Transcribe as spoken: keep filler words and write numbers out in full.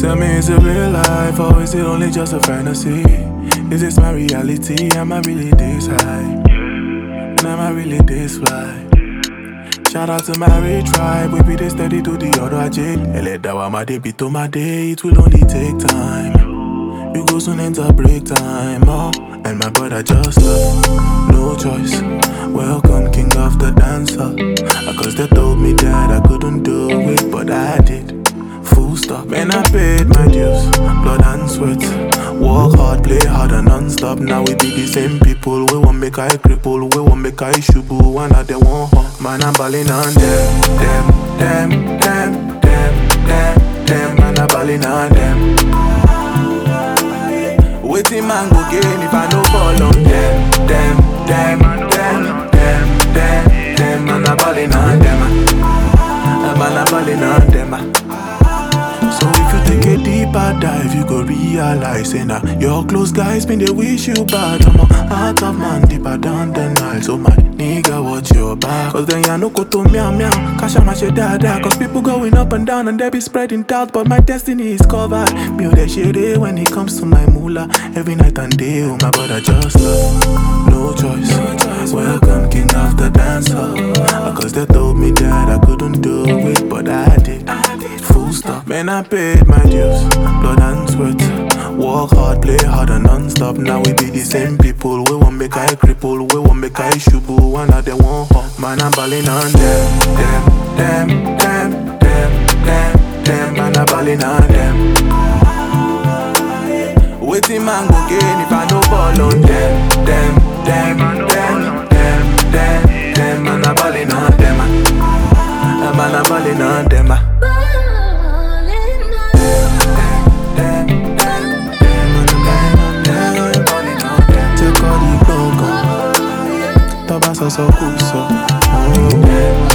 Tell me, is it real life or is it only just a fantasy? Is this my reality? Am I really this high? And am I really this fly? Shout out to my rich tribe, we be this steady to the other ajay. Eledawa my day be to my day, it will only take time. You go soon enter break time, oh. And my brother just love, no choice. Welcome king of the dancer. Cause they told me that I couldn't do it, but I did. Full stop, man, I paid my dues, blood and sweat. Work hard, play hard and non-stop. Now we be the same people. We won't make I cripple, we won't make I shubu. One of them won't hug. Man, I'm balling on them, them, them, them, them, them, them. Man, I'm balling on them. Waiting man go gain if I no fall on them, them, them, them, them, them, them. Man, I'm balling on them. Man, I'm balling on them. So if you take a deeper dive, you go realize, say nah, your close guys been they wish you bad. I'm a heart of man deeper down the Nile. So my nigga, watch your back. Cause then ya no go to meow meow, cash out my shit dada. Cause people going up and down and they be spreading doubt, but my destiny is covered. Me oh, that shit eh, when it comes to my moolah. Every night and day, oh my brother just love, no choice. Welcome king of the dancer. Cause they told me that I couldn't do it, but I did. Full stop, man, I paid my dues, blood and sweat. Work hard, play hard and non-stop. Now we be the same people. We won't make I cripple, we won't make I shubu. One of them won't hop. Man, I'm balling on them, them, them, them, them, them, them. Man, I'm balling on them. Waiting man go gain if I no ball on them, them, them, them, them, them, them. Man, I'm balling on them. Man, I'm balling on them. Toba so so cool so.